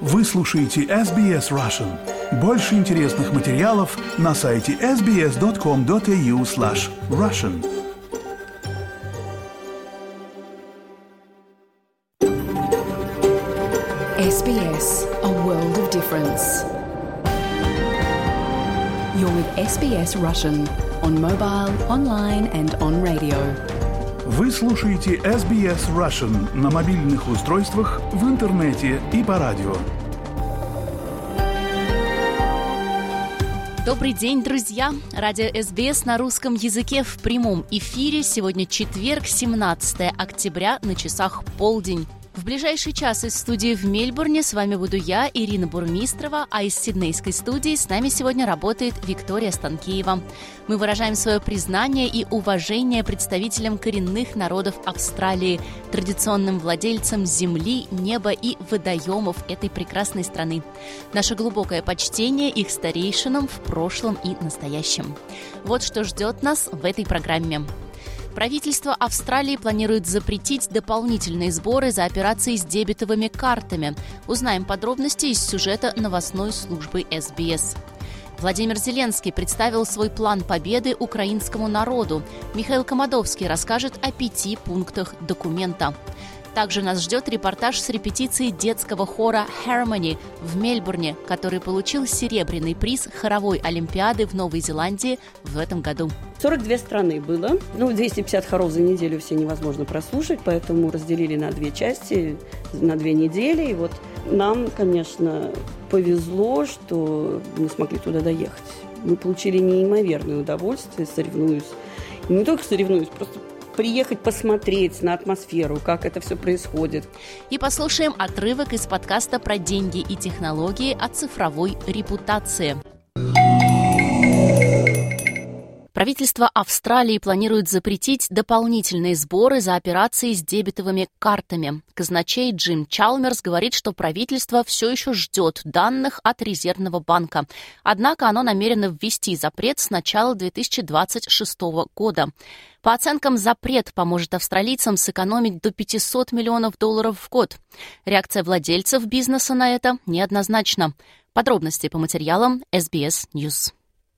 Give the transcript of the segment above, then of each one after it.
Вы слушаете SBS Russian. Больше интересных материалов на сайте sbs.com.au/russian. SBS, a world of difference. You're with SBS Russian on mobile, online and on radio. Вы слушаете SBS Russian на мобильных устройствах, в интернете и по радио. Добрый день, друзья! Радио SBS на русском языке в прямом эфире. Сегодня четверг, 17 октября, на часах полдень. В ближайший час из студии в Мельбурне с вами буду я, Ирина Бурмистрова, а из сиднейской студии с нами сегодня работает Виктория Станкеева. Мы выражаем свое признание и уважение представителям коренных народов Австралии, традиционным владельцам земли, неба и водоемов этой прекрасной страны. Наше глубокое почтение их старейшинам в прошлом и настоящем. Вот что ждет нас в этой программе. Правительство Австралии планирует запретить дополнительные сборы за операции с дебетовыми картами. Узнаем подробности из сюжета новостной службы SBS. Владимир Зеленский представил свой план победы украинскому народу. Михаил Комадовский расскажет о 5 пунктах документа. Также нас ждет репортаж с репетиции детского хора «Harmony» в Мельбурне, который получил серебряный приз хоровой олимпиады в Новой Зеландии в этом году. 42 страны было. 250 хоров за неделю все невозможно прослушать, поэтому разделили на 2 части, на 2 недели. И вот нам, конечно, повезло, что мы смогли туда доехать. Мы получили неимоверное удовольствие, соревнуюсь. Не только соревнуюсь, просто приехать посмотреть на атмосферу, как это все происходит. И послушаем отрывок из подкаста про деньги и технологии о цифровой репутации. Правительство Австралии планирует запретить дополнительные сборы за операции с дебетовыми картами. Казначей Джим Чалмерс говорит, что правительство все еще ждет данных от Резервного банка. Однако оно намерено ввести запрет с начала 2026 года. По оценкам, запрет поможет австралийцам сэкономить до $500 миллионов в год. Реакция владельцев бизнеса на это неоднозначна. Подробности по материалам SBS News.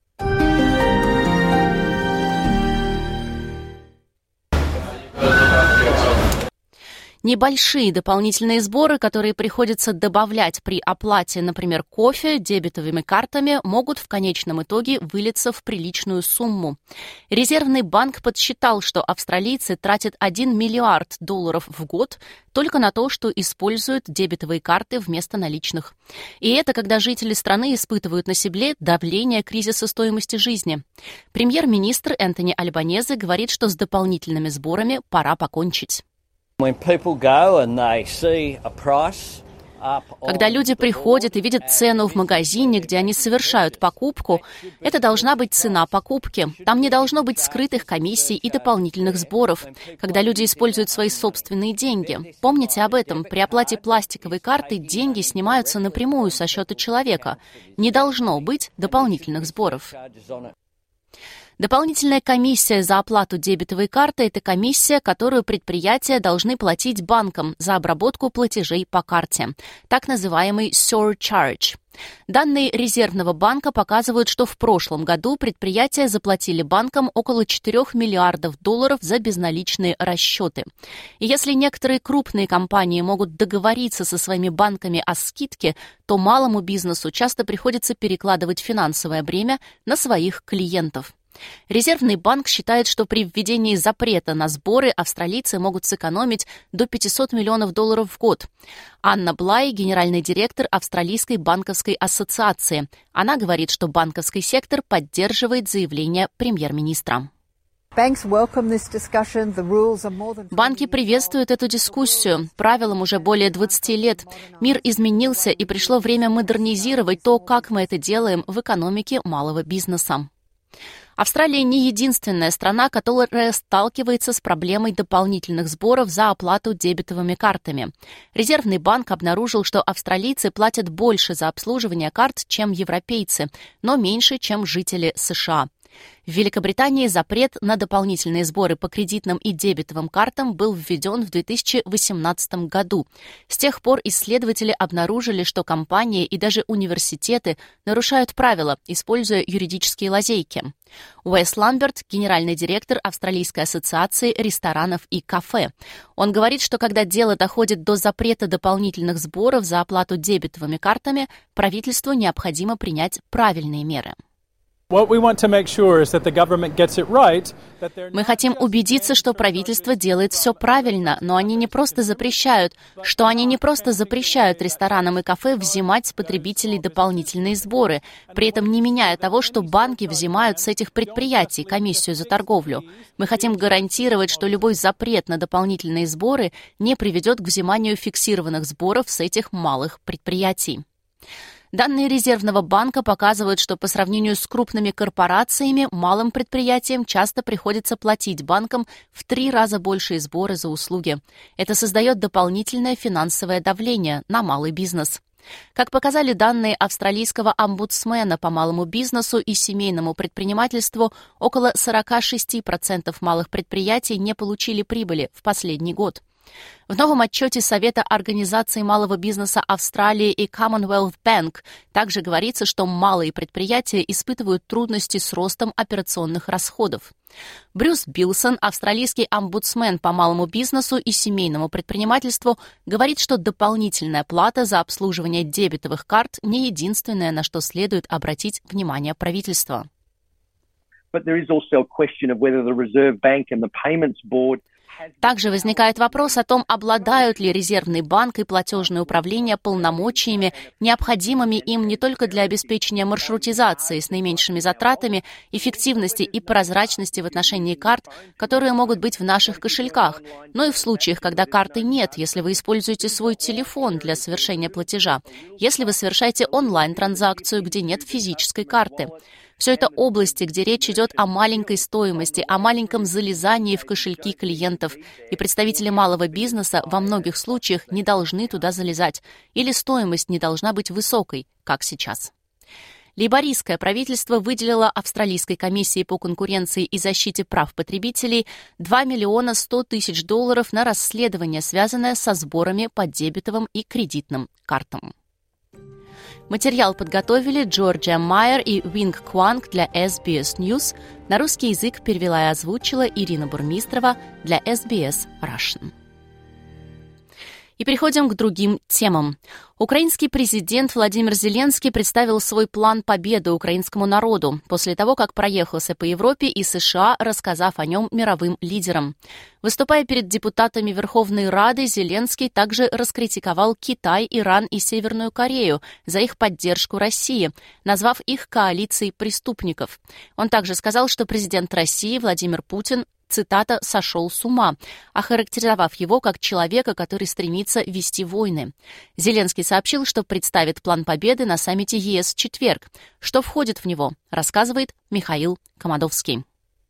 Небольшие дополнительные сборы, которые приходится добавлять при оплате, например, кофе, дебетовыми картами, могут в конечном итоге вылиться в приличную сумму. Резервный банк подсчитал, что австралийцы тратят $1 миллиард в год только на то, что используют дебетовые карты вместо наличных. И это когда жители страны испытывают на себе давление кризиса стоимости жизни. Премьер-министр Энтони Альбанезе говорит, что с дополнительными сборами пора покончить. Когда люди приходят и видят цену в магазине, где они совершают покупку, это должна быть цена покупки. Там не должно быть скрытых комиссий и дополнительных сборов. Когда люди используют свои собственные деньги. Помните об этом. При оплате пластиковой карты деньги снимаются напрямую со счета человека. Не должно быть дополнительных сборов. Дополнительная комиссия за оплату дебетовой карты – это комиссия, которую предприятия должны платить банкам за обработку платежей по карте, так называемый surcharge. Данные Резервного банка показывают, что в прошлом году предприятия заплатили банкам около $4 миллиардов за безналичные расчеты. И если некоторые крупные компании могут договориться со своими банками о скидке, то малому бизнесу часто приходится перекладывать финансовое бремя на своих клиентов. Резервный банк считает, что при введении запрета на сборы австралийцы могут сэкономить до $500 миллионов в год. Анна Блай, генеральный директор Австралийской банковской ассоциации. Она говорит, что банковский сектор поддерживает заявление премьер-министра. Банки приветствуют эту дискуссию. Правилам уже более 20 лет. Мир изменился, и пришло время модернизировать то, как мы это делаем в экономике малого бизнеса. Австралия не единственная страна, которая сталкивается с проблемой дополнительных сборов за оплату дебетовыми картами. Резервный банк обнаружил, что австралийцы платят больше за обслуживание карт, чем европейцы, но меньше, чем жители США. В Великобритании запрет на дополнительные сборы по кредитным и дебетовым картам был введен в 2018 году. С тех пор исследователи обнаружили, что компании и даже университеты нарушают правила, используя юридические лазейки. Уэс Ламберт – генеральный директор Австралийской ассоциации ресторанов и кафе. Он говорит, что когда дело доходит до запрета дополнительных сборов за оплату дебетовыми картами, правительству необходимо принять правильные меры. Мы хотим убедиться, что правительство делает все правильно, но они не просто запрещают, ресторанам и кафе взимать с потребителей дополнительные сборы, при этом не меняя того, что банки взимают с этих предприятий комиссию за торговлю. Мы хотим гарантировать, что любой запрет на дополнительные сборы не приведет к взиманию фиксированных сборов с этих малых предприятий. Данные Резервного банка показывают, что по сравнению с крупными корпорациями, малым предприятиям часто приходится платить банкам в 3 раза большие сборы за услуги. Это создает дополнительное финансовое давление на малый бизнес. Как показали данные австралийского омбудсмена по малому бизнесу и семейному предпринимательству, около 46% малых предприятий не получили прибыли в последний год. В новом отчете Совета Организации малого бизнеса Австралии и Commonwealth Bank также говорится, что малые предприятия испытывают трудности с ростом операционных расходов. Брюс Билсон, австралийский омбудсмен по малому бизнесу и семейному предпринимательству, говорит, что дополнительная плата за обслуживание дебетовых карт не единственное, на что следует обратить внимание правительства. Также возникает вопрос о том, обладают ли Резервный банк и платежное управление полномочиями, необходимыми им не только для обеспечения маршрутизации с наименьшими затратами, эффективности и прозрачности в отношении карт, которые могут быть в наших кошельках, но и в случаях, когда карты нет, если вы используете свой телефон для совершения платежа, если вы совершаете онлайн-транзакцию, где нет физической карты. Все это области, где речь идет о маленькой стоимости, о маленьком залезании в кошельки клиентов, и представители малого бизнеса во многих случаях не должны туда залезать, или стоимость не должна быть высокой, как сейчас. Лейбористское правительство выделило Австралийской комиссии по конкуренции и защите прав потребителей $2 100 000 на расследование, связанное со сборами по дебетовым и кредитным картам. Материал подготовили Джорджия Майер и Винг Кванг для SBS News. На русский язык перевела и озвучила Ирина Бурмистрова для SBS Russian. И переходим к другим темам. Украинский президент Владимир Зеленский представил свой план победы украинскому народу после того, как проехался по Европе и США, рассказав о нем мировым лидерам. Выступая перед депутатами Верховной Рады, Зеленский также раскритиковал Китай, Иран и Северную Корею за их поддержку России, назвав их коалицией преступников. Он также сказал, что президент России Владимир Путин, цитата, «сошел с ума», охарактеризовав его как человека, который стремится вести войны. Зеленский сообщил, что представит план победы на саммите ЕС в четверг. Что входит в него, рассказывает Михаил Комадовский.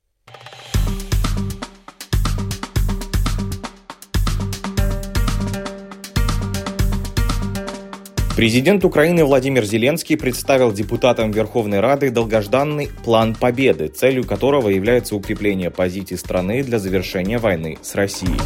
Президент Украины Владимир Зеленский представил депутатам Верховной Рады долгожданный план победы, целью которого является укрепление позиций страны для завершения войны с Россией.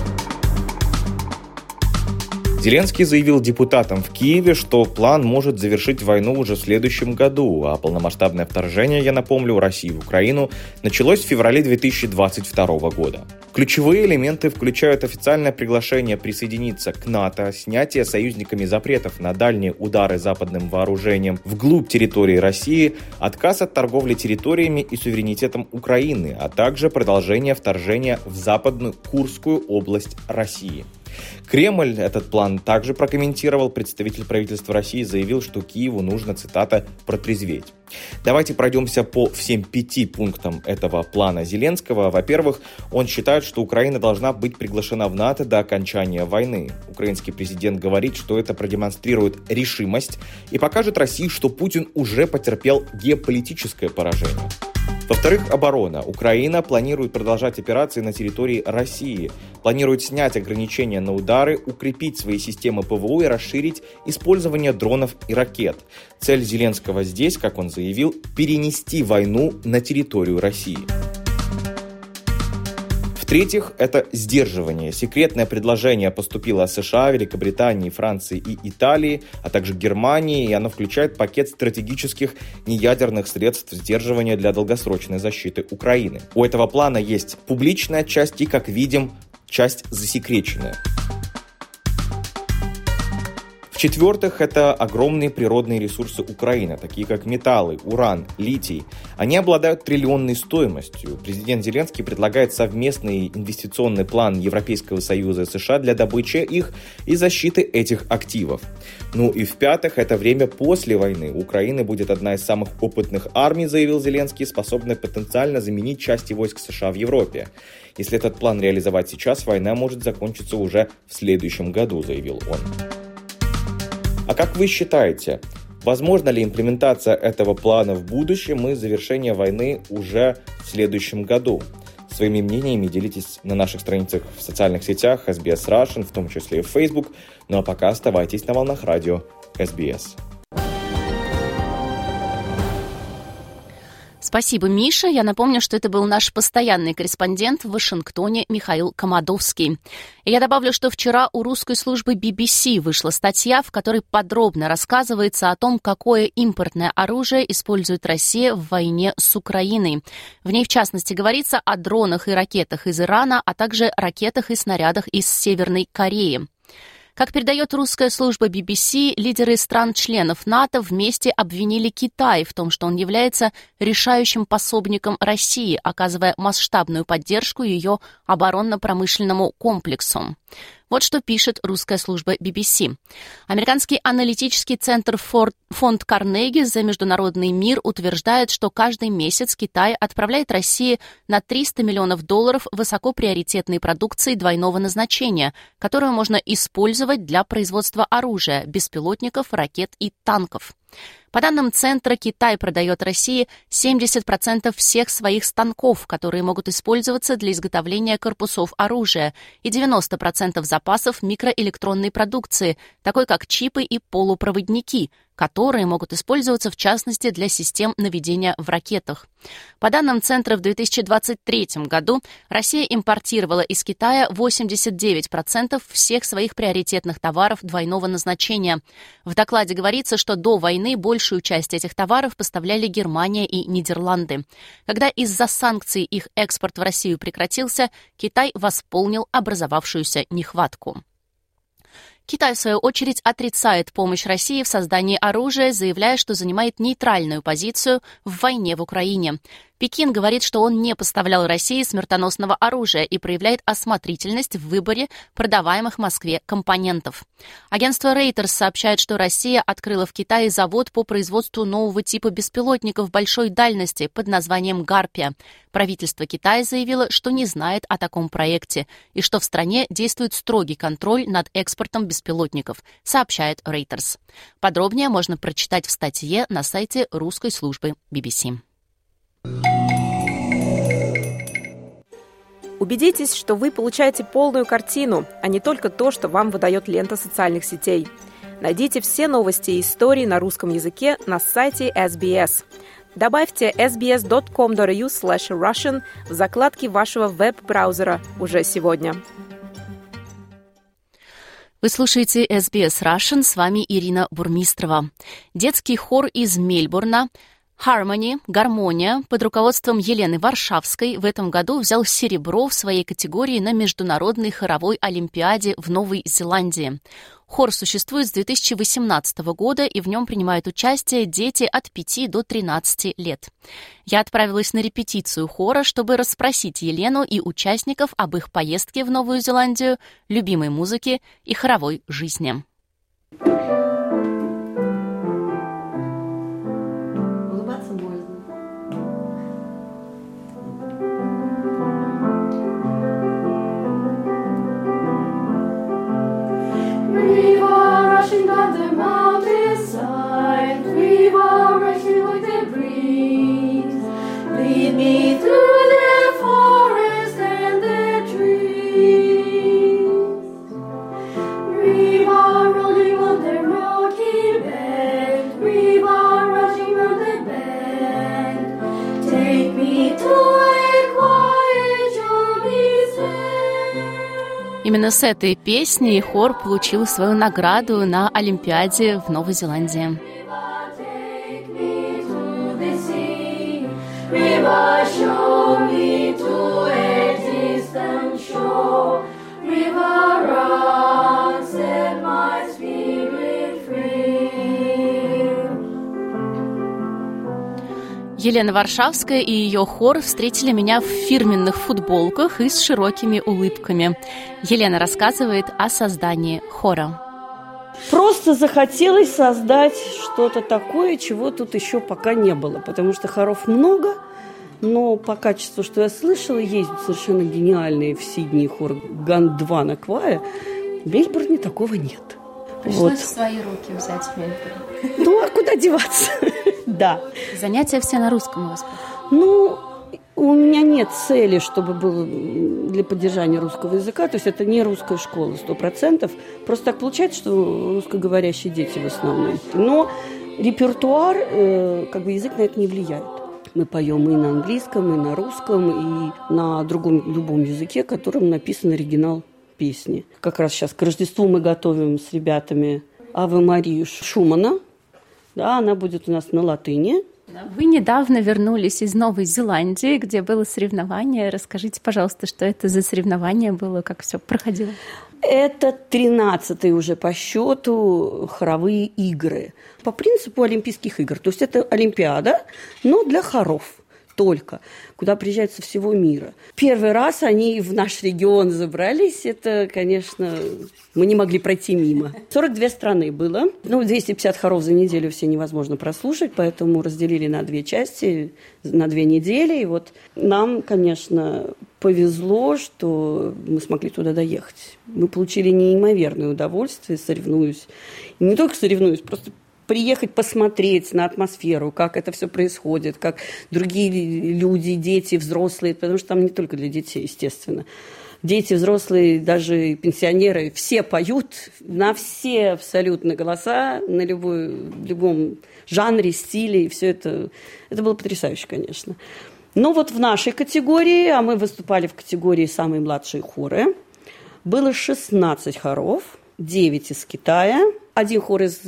Зеленский заявил депутатам в Киеве, что план может завершить войну уже в следующем году, а полномасштабное вторжение, я напомню, России в Украину началось в феврале 2022 года. Ключевые элементы включают официальное приглашение присоединиться к НАТО, снятие союзниками запретов на дальние удары западным вооружением вглубь территории России, отказ от торговли территориями и суверенитетом Украины, а также продолжение вторжения в западную Курскую область России. Кремль этот план также прокомментировал. Представитель правительства России заявил, что Киеву нужно, цитата, «протрезветь». Давайте пройдемся по всем 5 пунктам этого плана Зеленского. Во-первых, он считает, что Украина должна быть приглашена в НАТО до окончания войны. Украинский президент говорит, что это продемонстрирует решимость и покажет России, что Путин уже потерпел геополитическое поражение. Во-вторых, оборона. Украина планирует продолжать операции на территории России, планирует снять ограничения на удары, укрепить свои системы ПВО и расширить использование дронов и ракет. Цель Зеленского здесь, как он заявил, перенести войну на территорию России. В-третьих, это сдерживание. Секретное предложение поступило от США, Великобритании, Франции и Италии, а также Германии, и оно включает пакет стратегических неядерных средств сдерживания для долгосрочной защиты Украины. У этого плана есть публичная часть и, как видим, часть засекреченная. В-четвертых, это огромные природные ресурсы Украины, такие как металлы, уран, литий. Они обладают триллионной стоимостью. Президент Зеленский предлагает совместный инвестиционный план Европейского Союза и США для добычи их и защиты этих активов. Ну и в-пятых, это время после войны. Украина будет одна из самых опытных армий, заявил Зеленский, способная потенциально заменить части войск США в Европе. Если этот план реализовать сейчас, война может закончиться уже в следующем году, заявил он. А как вы считаете, возможна ли имплементация этого плана в будущем и завершение войны уже в следующем году? Своими мнениями делитесь на наших страницах в социальных сетях SBS Russian, в том числе и в Facebook. Ну а пока оставайтесь на волнах радио SBS. Спасибо, Миша. Я напомню, что это был наш постоянный корреспондент в Вашингтоне Михаил Комадовский. И я добавлю, что вчера у русской службы BBC вышла статья, в которой подробно рассказывается о том, какое импортное оружие использует Россия в войне с Украиной. В ней, в частности, говорится о дронах и ракетах из Ирана, а также ракетах и снарядах из Северной Кореи. Как передает русская служба BBC, лидеры стран-членов НАТО вместе обвинили Китай в том, что он является решающим пособником России, оказывая масштабную поддержку ее оборонно-промышленному комплексу. Вот что пишет русская служба BBC. Американский аналитический центр фонд Карнеги за международный мир утверждает, что каждый месяц Китай отправляет России на $300 миллионов высокоприоритетной продукции двойного назначения, которую можно использовать для производства оружия, беспилотников, ракет и танков. По данным Центра, Китай продает России 70% всех своих станков, которые могут использоваться для изготовления корпусов оружия, и 90% запасов микроэлектронной продукции, такой как чипы и полупроводники, которые могут использоваться в частности для систем наведения в ракетах. По данным Центра, в 2023 году Россия импортировала из Китая 89% всех своих приоритетных товаров двойного назначения. В докладе говорится, что до войны большую часть этих товаров поставляли Германия и Нидерланды. Когда из-за санкций их экспорт в Россию прекратился, Китай восполнил образовавшуюся нехватку. Китай, в свою очередь, отрицает помощь России в создании оружия, заявляя, что занимает нейтральную позицию в войне в Украине. Пекин говорит, что он не поставлял России смертоносного оружия и проявляет осмотрительность в выборе продаваемых Москве компонентов. Агентство Reuters сообщает, что Россия открыла в Китае завод по производству нового типа беспилотников большой дальности под названием «Гарпия». Правительство Китая заявило, что не знает о таком проекте и что в стране действует строгий контроль над экспортом беспилотников, сообщает Reuters. Подробнее можно прочитать в статье на сайте русской службы BBC. Убедитесь, что вы получаете полную картину, а не только то, что вам выдает лента социальных сетей. Найдите все новости и истории на русском языке на сайте SBS. Добавьте sbs.com.au/russian в закладке вашего веб-браузера уже сегодня. Вы слушаете SBS Russian, с вами Ирина Бурмистрова. Детский хор из Мельбурна Harmony, гармония, под руководством Елены Варшавской в этом году взял серебро в своей категории на Международной хоровой олимпиаде в Новой Зеландии. Хор существует с 2018 года, и в нем принимают участие дети от 5 до 13 лет. Я отправилась на репетицию хора, чтобы расспросить Елену и участников об их поездке в Новую Зеландию, любимой музыке и хоровой жизни. Down the mountainside, we were racing with the breeze. Lead me Именно с этой песней хор получил свою награду на Олимпиаде в Новой Зеландии. Елена Варшавская и ее хор встретили меня в фирменных футболках и с широкими улыбками. Елена рассказывает о создании хора. Просто захотелось создать что-то такое, чего тут еще пока не было, потому что хоров много, но по качеству, что я слышала, есть совершенно гениальные в Сиднее хор Гондвана Квая. В Мельбурне такого нет. Пришлось в свои руки взять Мельбурн. Ну, а куда деваться? Да. Занятия все на русском у вас? Ну, у меня нет цели, чтобы было для поддержания русского языка. То есть это не русская школа 100%. Просто так получается, что русскоговорящие дети в основном. Но репертуар, язык на это не влияет. Мы поем и на английском, и на русском, и на любом языке, которым написан оригинал песни. Как раз сейчас к Рождеству мы готовим с ребятами «Аве Марию» Шумана. Да, она будет у нас на латыни. Вы недавно вернулись из Новой Зеландии, где было соревнование. Расскажите, пожалуйста, что это за соревнование было, как все проходило? Это 13-е уже по счету хоровые игры. По принципу Олимпийских игр. То есть это Олимпиада, но для хоров только, куда приезжают со всего мира. Первый раз они в наш регион забрались. Это, конечно, мы не могли пройти мимо. 42 страны было. 250 хоров за неделю все невозможно прослушать, поэтому разделили на 2 части, на 2 недели. И вот нам, конечно, повезло, что мы смогли туда доехать. Мы получили неимоверное удовольствие, соревнуюсь. И не только соревнуюсь, просто приехать посмотреть на атмосферу, как это все происходит, как другие люди, дети, взрослые, потому что там не только для детей, естественно. Дети, взрослые, даже пенсионеры, все поют на все абсолютно голоса, на любом жанре, стиле, и все это было потрясающе, конечно. Но вот в нашей категории, а мы выступали в категории «Самые младшие хоры», было 16 хоров, 9 из Китая, 1 хор из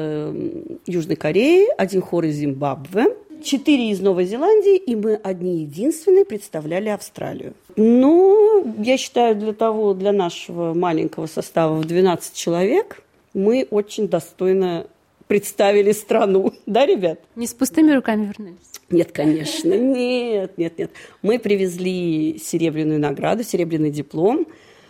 Южной Кореи, 1 хор из Зимбабве, 4 из Новой Зеландии, и мы одни-единственные представляли Австралию. Ну, я считаю, для нашего маленького состава в 12 человек мы очень достойно представили страну. Да, ребят? Не с пустыми руками вернулись? Нет, конечно, нет. Мы привезли серебряную награду, серебряный диплом.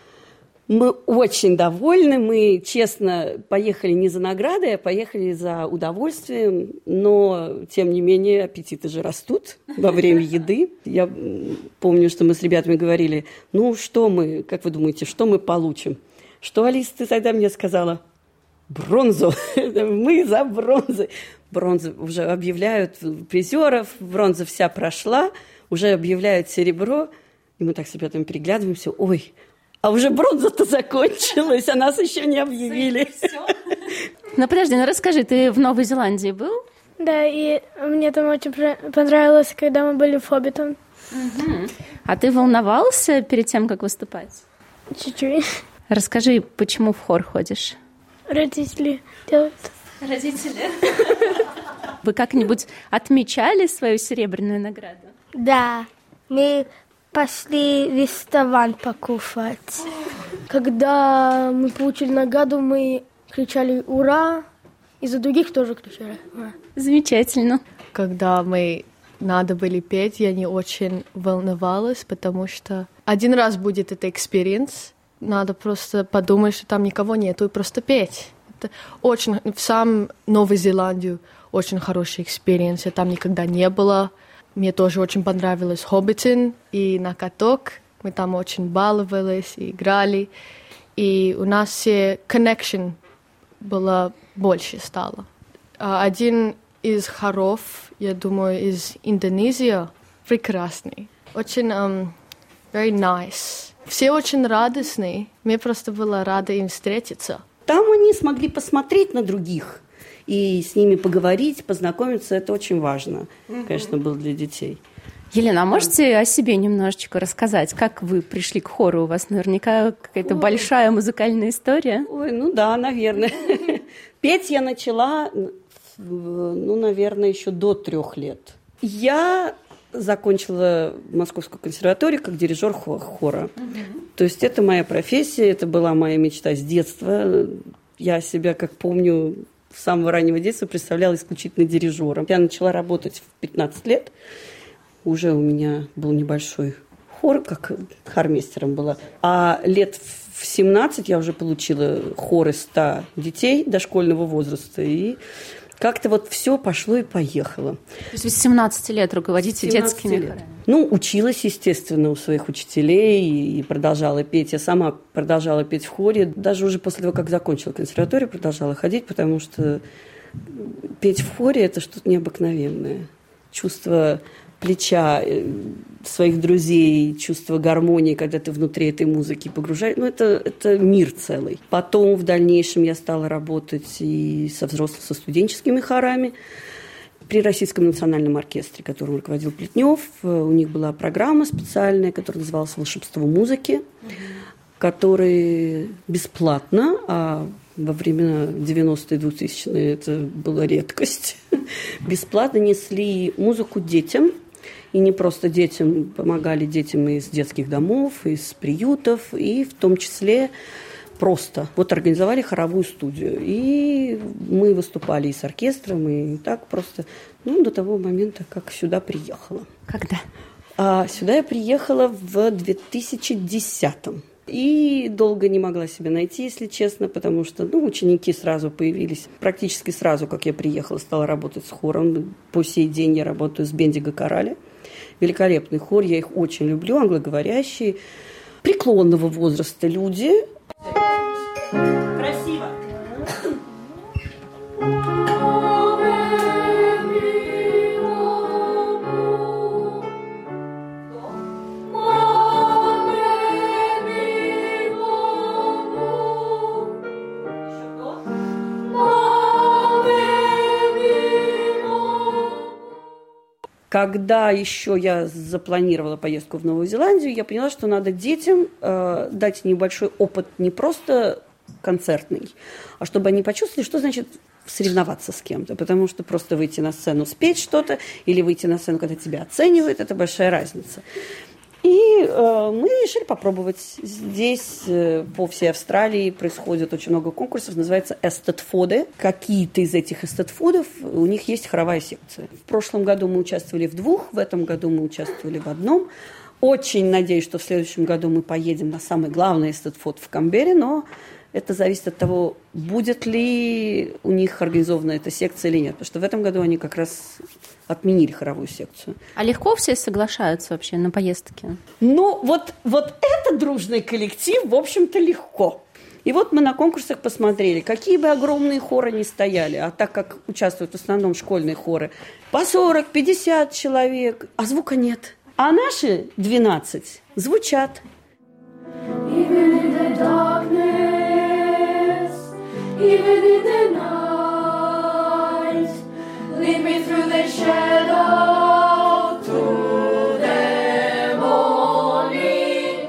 Мы очень довольны, мы, честно, поехали не за наградой, а поехали за удовольствием, но, тем не менее, аппетиты же растут во время еды. Я помню, что мы с ребятами говорили, как вы думаете, что мы получим? Что, Алис, ты тогда мне сказала? Бронзу. Мы за бронзу. Бронзу уже объявляют призеров, бронза вся прошла, уже объявляют серебро, и мы так с ребятами переглядываемся, ой, а уже бронза-то закончилась, а нас еще не объявили. Ну, подожди, расскажи, ты в Новой Зеландии был? Да, и мне там очень понравилось, когда мы были в Хоббитон. Угу. А ты волновался перед тем, как выступать? Чуть-чуть. Расскажи, почему в хор ходишь? Родители делают. Родители? Вы как-нибудь отмечали свою серебряную награду? Да, мы пошли в ресторан покушать. Когда мы получили награду, мы кричали «Ура!» И за других тоже кричали «Ура!». Замечательно. Когда мы надо было петь, я не очень волновалась, потому что один раз будет это экспириенс, надо просто подумать, что там никого нету, и просто петь. Это очень, в самом Новой Зеландии очень хороший экспириенс, я там никогда не была. Мне тоже очень понравилось Хоббитон и на каток. Мы там очень баловались и играли. И у нас все connection было больше стало. Один из хоров, я думаю, из Индонезии, прекрасный. Очень very nice. Все очень радостные. Мне просто было рада им встретиться. Там они смогли посмотреть на других и с ними поговорить, познакомиться. Это очень важно, конечно, было для детей. Елена, а можете о себе немножечко рассказать? Как вы пришли к хору? У вас наверняка какая-то большая музыкальная история. Ой, ну да, наверное. Петь я начала, наверное, еще до 3 лет. Я закончила Московскую консерваторию как дирижер хора. То есть это моя профессия, это была моя мечта с детства. Я себя, как помню, с самого раннего детства представляла исключительно дирижером. Я начала работать в 15 лет. Уже у меня был небольшой хор, как хормейстером была. А лет в 17 я уже получила хор из 100 детей дошкольного возраста. И как-то вот все пошло и поехало. То есть вы с 17 лет руководите детскими хорами? Ну, училась, естественно, у своих учителей и продолжала петь. Я сама продолжала петь в хоре. Даже уже после того, как закончила консерваторию, продолжала ходить, потому что петь в хоре – это что-то необыкновенное. Чувство плеча своих друзей, чувство гармонии, когда ты внутри этой музыки погружаешь. Ну, это мир целый. Потом в дальнейшем я стала работать и со взрослыми, со студенческими хорами при Российском национальном оркестре, которым руководил Плетнев. У них была программа специальная, которая называлась «Волшебство музыки», которые бесплатно, а во времена 90-е, 2000-е это была редкость, бесплатно несли музыку детям. И не просто детям, помогали детям из детских домов, из приютов, и в том числе просто. Вот организовали хоровую студию. И мы выступали и с оркестром, и так просто, до того момента, как сюда приехала. Когда? Сюда я приехала в 2010-м. И долго не могла себя найти, если честно, потому что ученики сразу появились. Практически сразу, как я приехала, стала работать с хором. По сей день я работаю с Бендиго Корале. Великолепный хор, я их очень люблю, англоговорящие, преклонного возраста люди. Красиво. Когда еще я запланировала поездку в Новую Зеландию, я поняла, что надо детям дать небольшой опыт не просто концертный, а чтобы они почувствовали, что значит соревноваться с кем-то. Потому что просто выйти на сцену, спеть что-то, или выйти на сцену, когда тебя оценивают, это большая разница. И мы решили попробовать. Здесь по всей Австралии происходит очень много конкурсов, называется эстетфоды. Какие-то из этих эстетфодов, у них есть хоровая секция. В прошлом году мы участвовали в 2, в этом году мы участвовали в 1. Очень надеюсь, что в следующем году мы поедем на самый главный эстетфод в Камбере, но это зависит от того, будет ли у них организована эта секция или нет. Потому что в этом году они как раз отменили хоровую секцию. А легко все соглашаются вообще на поездки? Вот этот дружный коллектив, в общем-то, легко. И вот мы на конкурсах посмотрели, какие бы огромные хоры ни стояли, а так как участвуют в основном школьные хоры, по 40-50 человек, а звука нет. А наши 12 звучат. Even in the darkness, even in the night, lead me through the shadow to the morning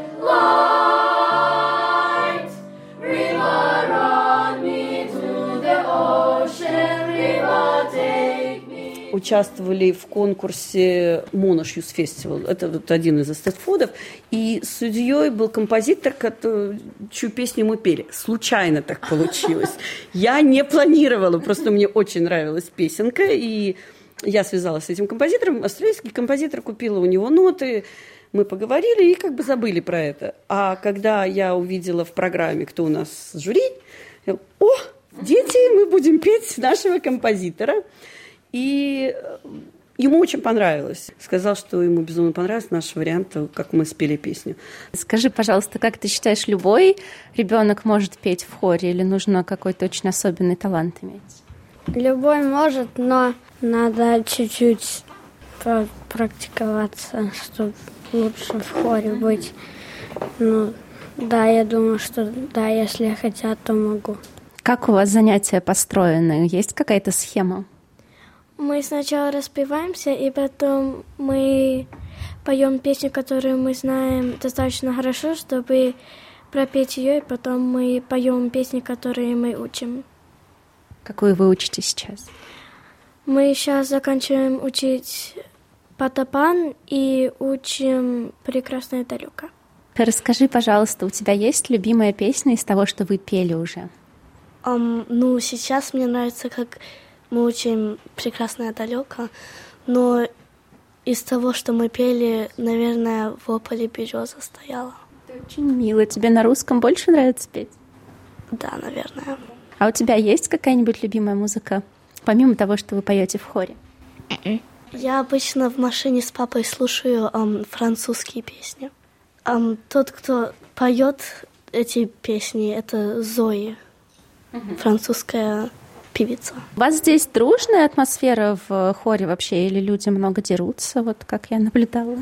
light. River, run me to the ocean, river, take me. Участвовали в конкурсе Monash Youth Festival. Это вот один из эстетфодов. И судьей был композитор, чью песню мы пели. Случайно так получилось. Я не планировала, просто мне очень нравилась песенка. И я связалась с этим композитором. Австралийский композитор, купила у него ноты. Мы поговорили и как бы забыли про это. А когда я увидела в программе, кто у нас жюри, я говорю, дети, мы будем петь нашего композитора. И ему очень понравилось. Сказал, что ему безумно понравился наш вариант, как мы спели песню. Скажи, пожалуйста, как ты считаешь, любой ребенок может петь в хоре или нужно какой-то очень особенный талант иметь? Любой может, но надо чуть-чуть практиковаться, чтобы лучше в хоре быть. Я думаю, что да, если хотят, то могу. Как у вас занятия построены? Есть какая-то схема? Мы сначала распеваемся, и потом мы поем песню, которую мы знаем достаточно хорошо, чтобы пропеть ее, и потом мы поем песни, которые мы учим. Какую вы учите сейчас? Мы сейчас заканчиваем учить Патапан и учим «Прекрасная далека». Расскажи, пожалуйста, у тебя есть любимая песня из того, что вы пели уже? Ну, сейчас мне нравится, как мы учим «Прекрасная далека», но из того, что мы пели, наверное, «В ополе береза стояла». Это очень мило. Тебе на русском больше нравится петь? Да, наверное. А у тебя есть какая-нибудь любимая музыка, помимо того, что вы поете в хоре? Я обычно в машине с папой слушаю французские песни. Тот, кто поет эти песни, это Зои, французская певица. У вас здесь дружная атмосфера в хоре вообще, или люди много дерутся, вот как я наблюдала?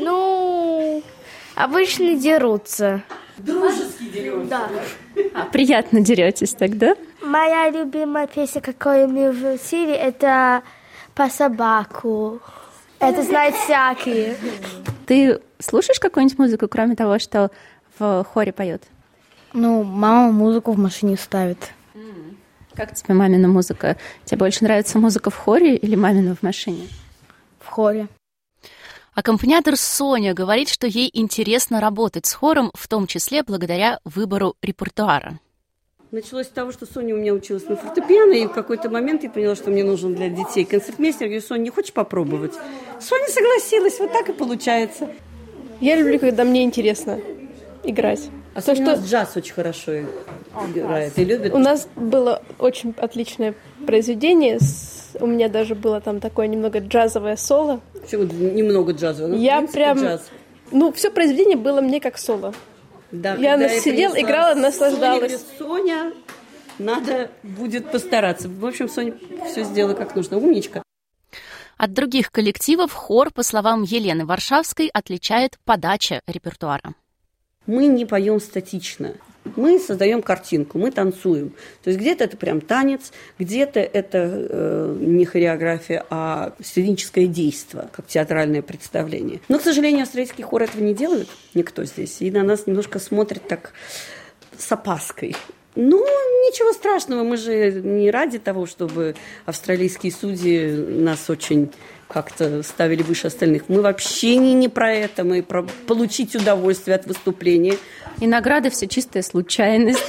Ну, обычно дерутся. Дружески дерутся? Да. Приятно деретесь тогда? Моя любимая песня, какую мы учили, это «По собаку». Это знают всякие. Ты слушаешь какую-нибудь музыку, кроме того, что в хоре поет? Ну, мама музыку в машине ставит. Как тебе мамина музыка? Тебе больше нравится музыка в хоре или мамина в машине? В хоре. Аккомпаниатор Соня говорит, что ей интересно работать с хором, в том числе благодаря выбору репертуара. Началось с того, что Соня у меня училась на фортепиано, и в какой-то момент я поняла, что мне нужен для детей концертмейстер. Я говорю: Соня, не хочешь попробовать? Соня согласилась, вот так и получается. Я люблю, когда мне интересно играть. А Соня у нас джаз очень хорошо играет и любит. У нас было очень отличное произведение. У меня даже было там такое немного джазовое соло. Почему немного джазового? Я прям... Джаз. Ну, все произведение было мне как соло. Да, я сидела, играла, наслаждалась. Соня, надо будет постараться. В общем, Соня все сделала как нужно. Умничка. От других коллективов хор, по словам Елены Варшавской, отличает подача репертуара. Мы не поем статично. Мы создаем картинку, мы танцуем. То есть где-то это прям танец, где-то это не хореография, а сценическое действие, как театральное представление. Но, к сожалению, австралийский хор этого не делает, никто здесь. И на нас немножко смотрит так с опаской. Ну, ничего страшного, мы же не ради того, чтобы австралийские судьи нас очень как-то ставили выше остальных. Мы вообще не про это, мы про получить удовольствие от выступления. И награды все чистая случайность.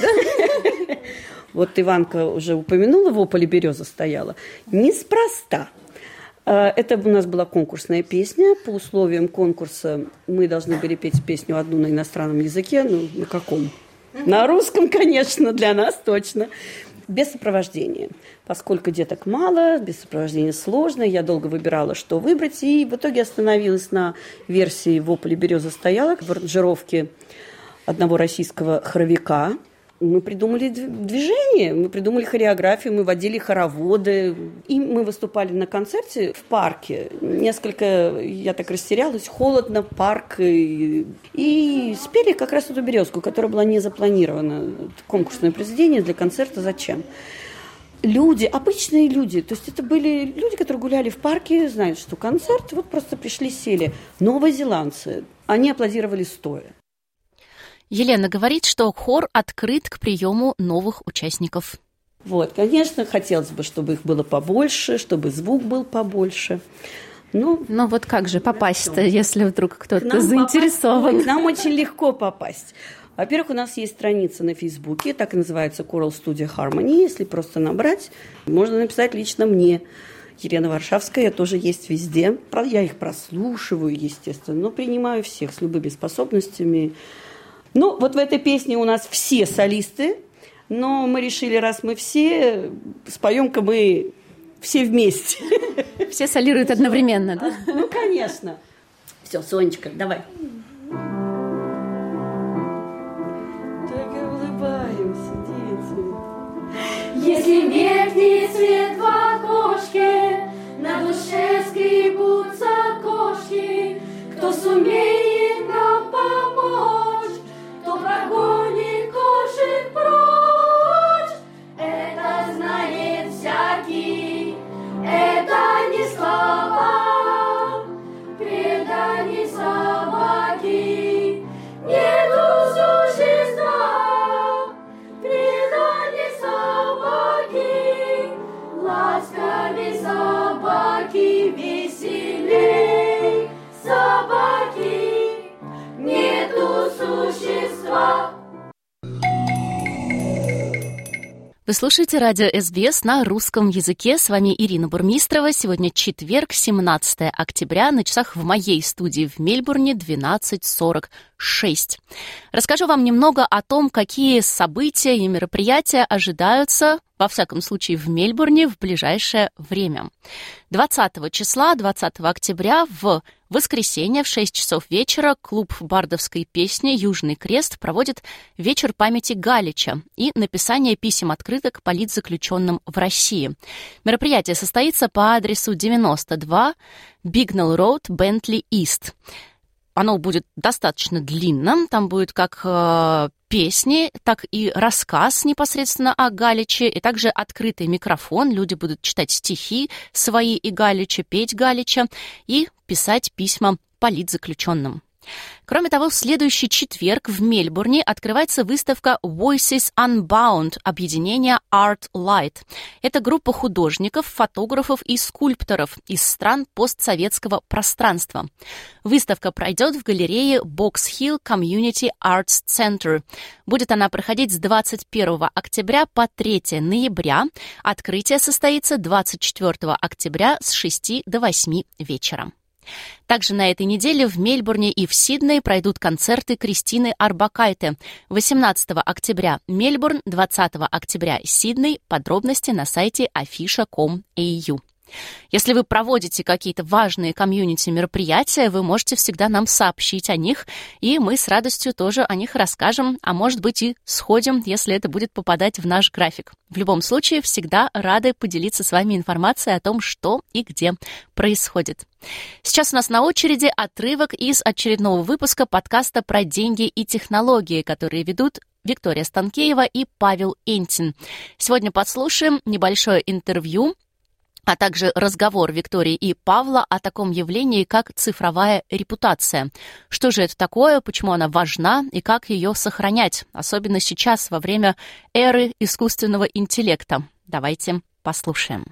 Вот Иванка уже упомянула, в ополе береза стояла. Неспроста. Это у нас была конкурсная песня. По условиям конкурса мы должны были петь песню одну на иностранном языке. Ну, на каком? На русском, конечно, для нас точно. Без сопровождения. Поскольку деток мало, без сопровождения сложно, я долго выбирала, что выбрать, и в итоге остановилась на версии «В ополе береза стояла» в аранжировке одного российского хоровика. Мы придумали движение, мы придумали хореографию, мы водили хороводы. И мы выступали на концерте в парке. Несколько, я так растерялась, холодно, парк. И спели как раз эту березку, которая была не запланирована. Конкурсное произведение для концерта «Зачем?». Люди, обычные люди, то есть это были люди, которые гуляли в парке, знают, что концерт, вот просто пришли, сели. Новозеландцы, они аплодировали стоя. Елена говорит, что хор открыт к приему новых участников. Вот, конечно, хотелось бы, чтобы их было побольше, чтобы звук был побольше. Но вот как же попасть-то, если вдруг кто-то заинтересован? К нам очень легко попасть. Во-первых, у нас есть страница на Фейсбуке, так и называется Choral Studio Harmony. Если просто набрать, можно написать лично мне. Елена Варшавская тоже есть везде. Я их прослушиваю, естественно, но принимаю всех с любыми способностями. Ну, вот в этой песне у нас все солисты, но мы решили, раз мы все, споем-ка мы все вместе. Все солируют одновременно, да? Ну, конечно. Все, Сонечка, давай. Так и улыбаемся, дети. Если меркнет свет в окошке, на душе скребутся кошки, кто сумеет нам помочь, кто прогонит кошек прочь, это знает всякий, это не слова, преданность Вы слушаете радио СБС на русском языке. С вами Ирина Бурмистрова. Сегодня четверг, 17 октября. На часах в моей студии в Мельбурне 12:46. Расскажу вам немного о том, какие события и мероприятия ожидаются, во всяком случае, в Мельбурне в ближайшее время. 20 числа, 20 октября, в воскресенье в 6 часов вечера клуб бардовской песни «Южный крест» проводит вечер памяти Галича и написание писем-открыток политзаключенным в России. Мероприятие состоится по адресу 92 Бигнелл Роуд, Бентли Ист. Оно будет достаточно длинным, там будет как песни, так и рассказ непосредственно о Галиче, и также открытый микрофон. Люди будут читать стихи свои и Галича, петь Галича и писать письма политзаключенным. Кроме того, в следующий четверг в Мельбурне открывается выставка Voices Unbound объединения Art Light. Это группа художников, фотографов и скульпторов из стран постсоветского пространства. Выставка пройдет в галерее Box Hill Community Arts Center. Будет она проходить с 21 октября по 3 ноября. Открытие состоится 24 октября с 6 до 8 вечера. Также на этой неделе в Мельбурне и в Сиднее пройдут концерты Кристины Арбакайте. 18 октября Мельбурн, 20 октября Сидней. Подробности на сайте afisha.com.au. Если вы проводите какие-то важные комьюнити-мероприятия, вы можете всегда нам сообщить о них, и мы с радостью тоже о них расскажем, а может быть и сходим, если это будет попадать в наш график. В любом случае, всегда рады поделиться с вами информацией о том, что и где происходит. Сейчас у нас на очереди отрывок из очередного выпуска подкаста про деньги и технологии, которые ведут Виктория Станкеева и Павел Энтин. Сегодня подслушаем небольшое интервью, а также разговор Виктории и Павла о таком явлении, как цифровая репутация. Что же это такое, почему она важна и как ее сохранять, особенно сейчас, во время эры искусственного интеллекта. Давайте послушаем.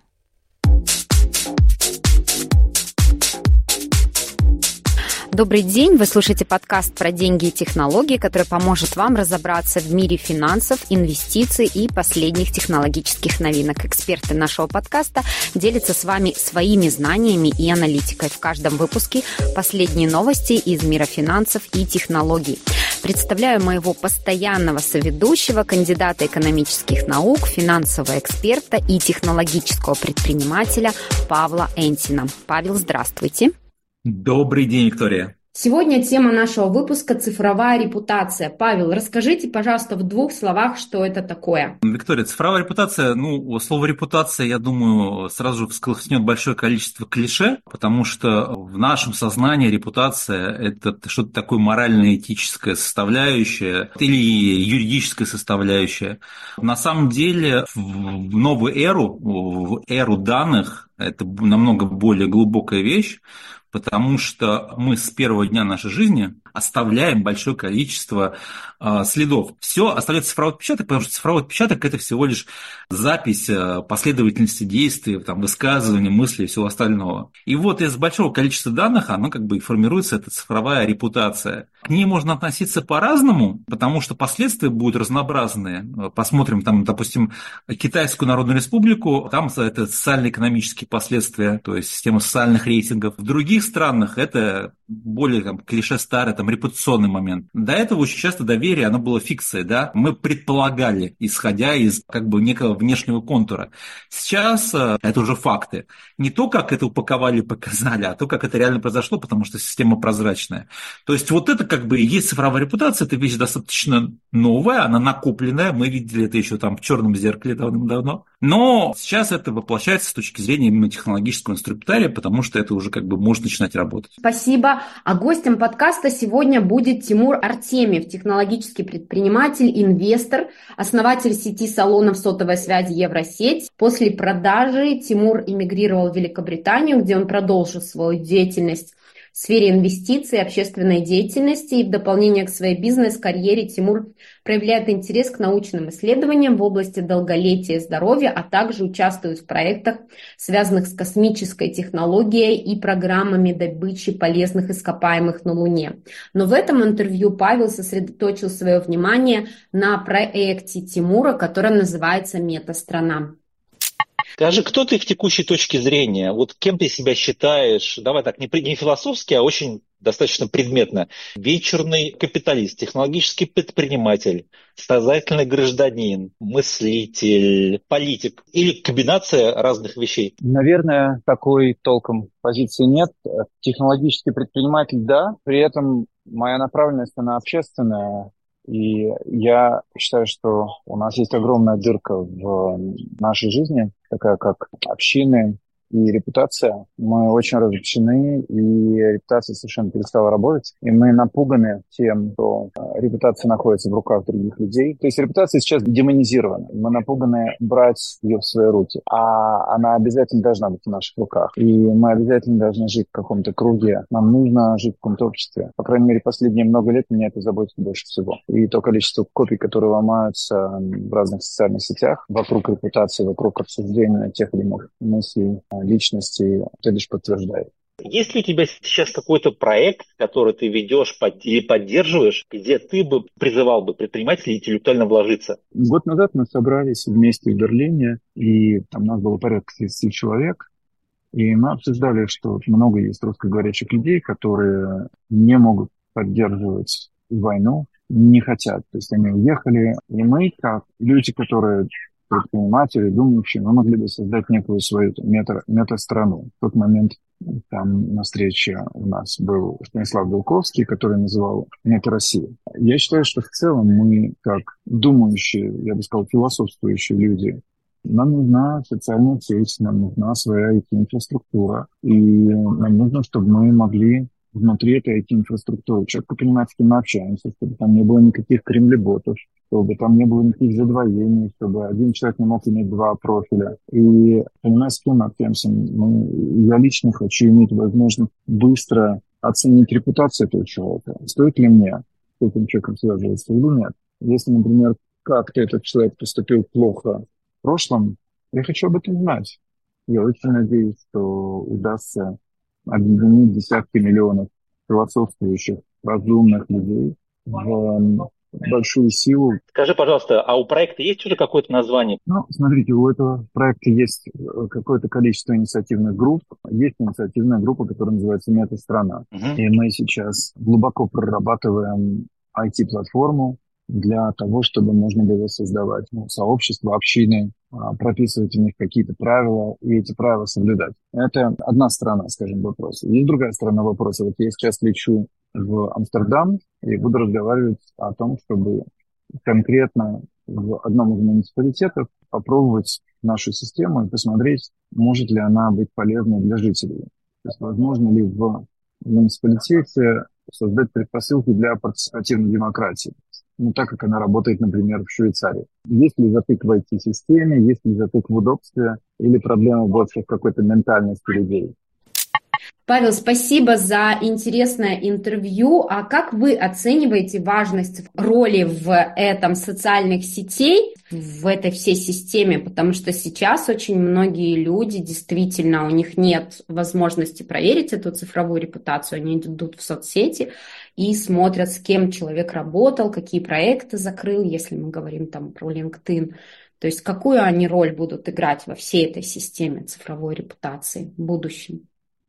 Добрый день! Вы слушаете подкаст про деньги и технологии, который поможет вам разобраться в мире финансов, инвестиций и последних технологических новинок. Эксперты нашего подкаста делятся с вами своими знаниями и аналитикой. В каждом выпуске последние новости из мира финансов и технологий. Представляю моего постоянного соведущего, кандидата экономических наук, финансового эксперта и технологического предпринимателя Павла Энтина. Павел, здравствуйте! Добрый день, Виктория. Сегодня тема нашего выпуска – цифровая репутация. Павел, расскажите, пожалуйста, в 2 словах, что это такое. Виктория, цифровая репутация, слово репутация, я думаю, сразу же всколыхнет большое количество клише, потому что в нашем сознании репутация – это что-то такое морально-этическое составляющее или юридическая составляющая. На самом деле, в новую эру, в эру данных, это намного более глубокая вещь, потому что мы с первого дня нашей жизни оставляем большое количество следов. Все оставляет цифровой отпечаток, потому что цифровой отпечаток – это всего лишь запись последовательности действий, высказываний, мыслей и всего остального. И вот из большого количества данных оно и формируется эта цифровая репутация. К ней можно относиться по-разному, потому что последствия будут разнообразные. Посмотрим, допустим, Китайскую Народную Республику, там это социально-экономические последствия, то есть система социальных рейтингов. В других странах это более клише старый, репутационный момент. До этого очень часто доверие, оно было фикцией, да, мы предполагали, исходя из некого внешнего контура. Сейчас это уже факты. Не то, как это упаковали, показали, а то, как это реально произошло, потому что система прозрачная. То есть вот это и есть цифровая репутация, это вещь достаточно новая, она накопленная, мы видели это еще в черном зеркале давным-давно. Но сейчас это воплощается с точки зрения именно технологического инструментария, потому что это уже может начинать работать. Спасибо. А гостем подкаста сегодня будет Тимур Артемьев, технологический предприниматель, инвестор, основатель сети салонов сотовой связи Евросеть. После продажи Тимур эмигрировал в Великобританию, где он продолжил свою деятельность В сфере инвестиций, общественной деятельности и в дополнение к своей бизнес-карьере Тимур проявляет интерес к научным исследованиям в области долголетия и здоровья, а также участвует в проектах, связанных с космической технологией и программами добычи полезных ископаемых на Луне. Но в этом интервью Павел сосредоточил свое внимание на проекте Тимура, который называется «Метастрана». Скажи, кто ты в текущей точке зрения? Вот кем ты себя считаешь? Давай так, не философски, а очень достаточно предметно. Вечерный капиталист, технологический предприниматель, сознательный гражданин, мыслитель, политик или комбинация разных вещей? Наверное, такой толком позиции нет. Технологический предприниматель, да. При этом моя направленность, она общественная. И я считаю, что у нас есть огромная дырка в нашей жизни, такая как общины и репутация. Мы очень разобщены, и репутация совершенно перестала работать. И мы напуганы тем, что репутация находится в руках других людей. То есть репутация сейчас демонизирована. Мы напуганы брать ее в свои руки. А она обязательно должна быть в наших руках. И мы обязательно должны жить в каком-то круге. Нам нужно жить в каком-то обществе. По крайней мере, последние много лет меня это заботит больше всего. И то количество копий, которые ломаются в разных социальных сетях вокруг репутации, вокруг обсуждения тех или иных мыслей, личности, это лишь подтверждает. Есть ли у тебя сейчас какой-то проект, который ты ведешь или поддерживаешь, где ты бы призывал бы предпринимателей интеллектуально вложиться? Год назад мы собрались вместе в Берлине, и там у нас было порядка 30 человек, и мы обсуждали, что много есть русскоговорящих людей, которые не могут поддерживать войну, не хотят. То есть они уехали, и мы, как люди, которые предприниматели, думающие, мы могли бы создать некую свою метастрanu. В тот момент там на встрече у нас был Станислав Белковский, который называл «Мета-Россия». Я считаю, что в целом мы, как думающие, я бы сказал, философствующие люди, нам нужна социальная сеть, нам нужна своя IT-инфраструктура, и нам нужно, чтобы мы могли внутри этой IT-инфраструктуры четко понимать, с кем мы общаемся, чтобы там не было никаких кремлеботов, чтобы там не было никаких задвоений, чтобы один человек не мог иметь два профиля. И понимая, с кем мы общаемся, я лично хочу иметь возможность быстро оценить репутацию этого человека. Стоит ли мне с этим человеком связываться или нет? Если, например, как-то этот человек поступил плохо в прошлом, я хочу об этом знать. Я очень надеюсь, что удастся объединить десятки миллионов философствующих, разумных людей в большую силу. Скажи, пожалуйста, а у проекта есть уже какое-то название? Ну, смотрите, у этого проекта есть какое-то количество инициативных групп. Есть инициативная группа, которая называется «Метастрана». И мы сейчас глубоко прорабатываем IT-платформу для того, чтобы можно было создавать сообщества, общины, прописывать в них какие-то правила и эти правила соблюдать. Это одна сторона, скажем, вопроса. Есть другая сторона вопроса. Вот я сейчас лечу в Амстердам и буду разговаривать о том, чтобы конкретно в одном из муниципалитетов попробовать нашу систему и посмотреть, может ли она быть полезной для жителей. То есть возможно ли в муниципалитете создать предпосылки для партиципативной демократии. Ну, так как она работает, например, в Швейцарии. Есть ли затык в IT-системе, есть ли затык в удобстве, или проблема больше в какой-то ментальности людей? Павел, спасибо за интересное интервью. А как вы оцениваете важность роли в этом социальных сетей, в этой всей системе? Потому что сейчас очень многие люди, действительно, у них нет возможности проверить эту цифровую репутацию. Они идут в соцсети и смотрят, с кем человек работал, какие проекты закрыл, если мы говорим там про LinkedIn. То есть какую они роль будут играть во всей этой системе цифровой репутации в будущем?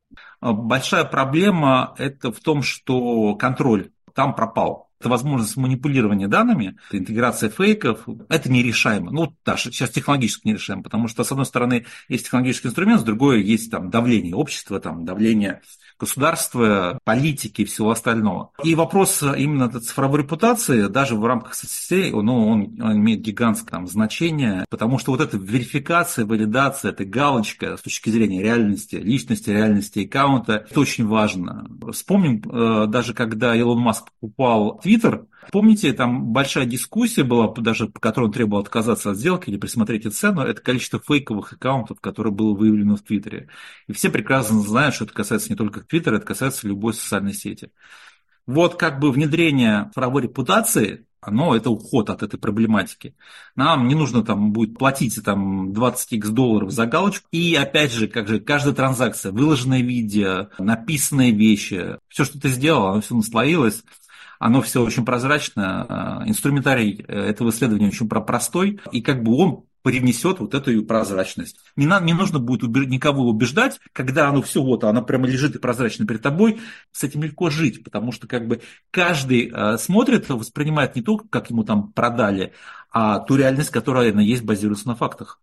Большая проблема это в том, что контроль там пропал. Это возможность манипулирования данными, интеграция фейков, это нерешаемо. Ну, да, сейчас технологически нерешаемо, потому что, с одной стороны, есть технологический инструмент, с другой есть там давление общества, там, давление государства, политики и всего остального. И вопрос именно цифровой репутации, даже в рамках соцсетей, он имеет гигантское там значение, потому что вот эта верификация, валидация, эта галочка с точки зрения реальности, личности, реальности аккаунта, это очень важно. Вспомним, даже когда Илон Маск покупал Twitter, Twitter. Помните, там большая дискуссия была, даже по которой он требовал отказаться от сделки или присмотреть цену, это количество фейковых аккаунтов, которое было выявлено в Твиттере. И все прекрасно знают, что это касается не только Твиттера, это касается любой социальной сети. Вот как бы внедрение цифровой репутации, это уход от этой проблематики. Нам не нужно там будет платить там $20 за галочку. И опять же, каждая транзакция, выложенное видео, написанные вещи, все, что ты сделал, оно все наслоилось. Оно все очень прозрачно, инструментарий этого исследования очень простой, и как бы он привнесет вот эту прозрачность. Не нужно будет никого убеждать, когда оно все оно прямо лежит и прозрачно перед тобой, с этим легко жить, потому что как бы каждый смотрит, воспринимает не то, как ему там продали, а ту реальность, которая есть, базируется на фактах.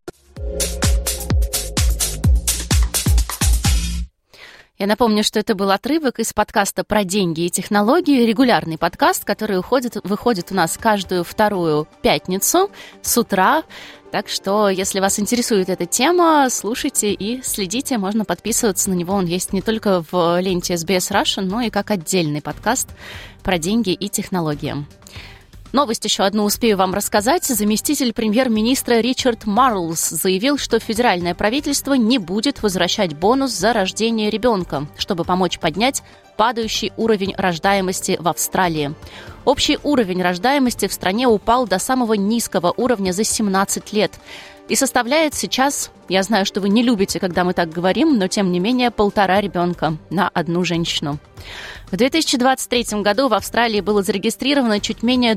Я напомню, что это был отрывок из подкаста про деньги и технологии, регулярный подкаст, который выходит у нас каждую вторую пятницу с утра. Так что, если вас интересует эта тема, слушайте и следите, можно подписываться на него. Он есть не только в ленте SBS Russian, но и как отдельный подкаст про деньги и технологии. Новость еще одну успею вам рассказать. Заместитель премьер-министра Ричард Маррлс заявил, что федеральное правительство не будет возвращать бонус за рождение ребенка, чтобы помочь поднять падающий уровень рождаемости в Австралии. Общий уровень рождаемости в стране упал до самого низкого уровня за 17 лет и составляет сейчас, я знаю, что вы не любите, когда мы так говорим, но тем не менее 1,5 ребенка на одну женщину. В 2023 году в Австралии было зарегистрировано чуть менее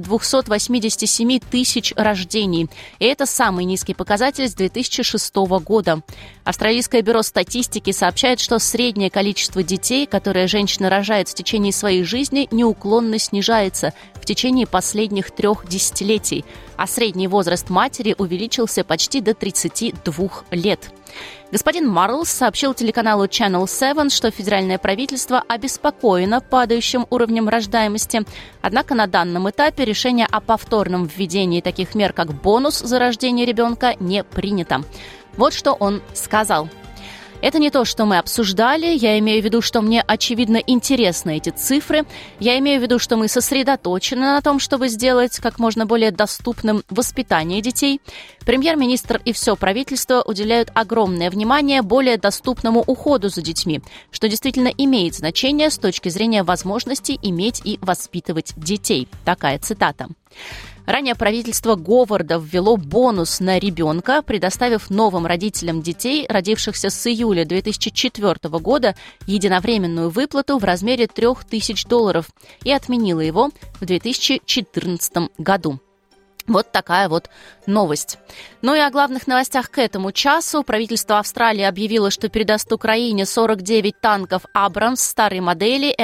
287 тысяч рождений. И это самый низкий показатель с 2006 года. Австралийское бюро статистики сообщает, что среднее количество детей, которые женщина рожает в течение своей жизни, неуклонно снижается в течение последних 3 десятилетий, а средний возраст матери увеличился почти до 32 лет. Господин Маррлс сообщил телеканалу Channel 7, что федеральное правительство обеспокоено падающим уровнем рождаемости. Однако на данном этапе решение о повторном введении таких мер, как бонус за рождение ребенка, не принято. Вот что он сказал. Это не то, что мы обсуждали. Я имею в виду, что мне, очевидно, интересны эти цифры. Я имею в виду, что мы сосредоточены на том, чтобы сделать как можно более доступным воспитание детей. Премьер-министр и все правительство уделяют огромное внимание более доступному уходу за детьми, что действительно имеет значение с точки зрения возможности иметь и воспитывать детей. Такая цитата. Ранее правительство Говарда ввело бонус на ребенка, предоставив новым родителям детей, родившихся с июля 2004 года, единовременную выплату в размере $3000 и отменило его в 2014 году. Вот такая вот новость. Ну и о главных новостях к этому часу. Правительство Австралии объявило, что передаст Украине 49 танков «Абрамс» старой модели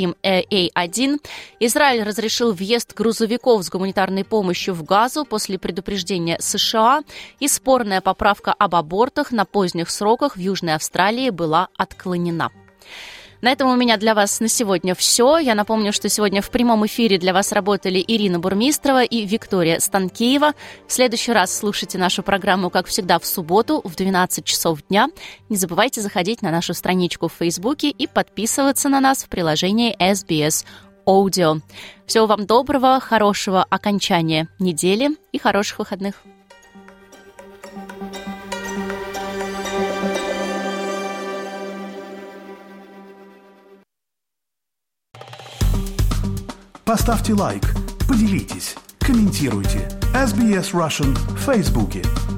М1А1. Израиль разрешил въезд грузовиков с гуманитарной помощью в Газу после предупреждения США. И спорная поправка об абортах на поздних сроках в Южной Австралии была отклонена. На этом у меня для вас на сегодня все. Я напомню, что сегодня в прямом эфире для вас работали Ирина Бурмистрова и Виктория Станкеева. В следующий раз слушайте нашу программу, как всегда, в субботу в 12 часов дня. Не забывайте заходить на нашу страничку в Фейсбуке и подписываться на нас в приложении SBS Audio. Всего вам доброго, хорошего окончания недели и хороших выходных. Поставьте лайк, поделитесь, комментируйте. SBS Russian в Фейсбуке.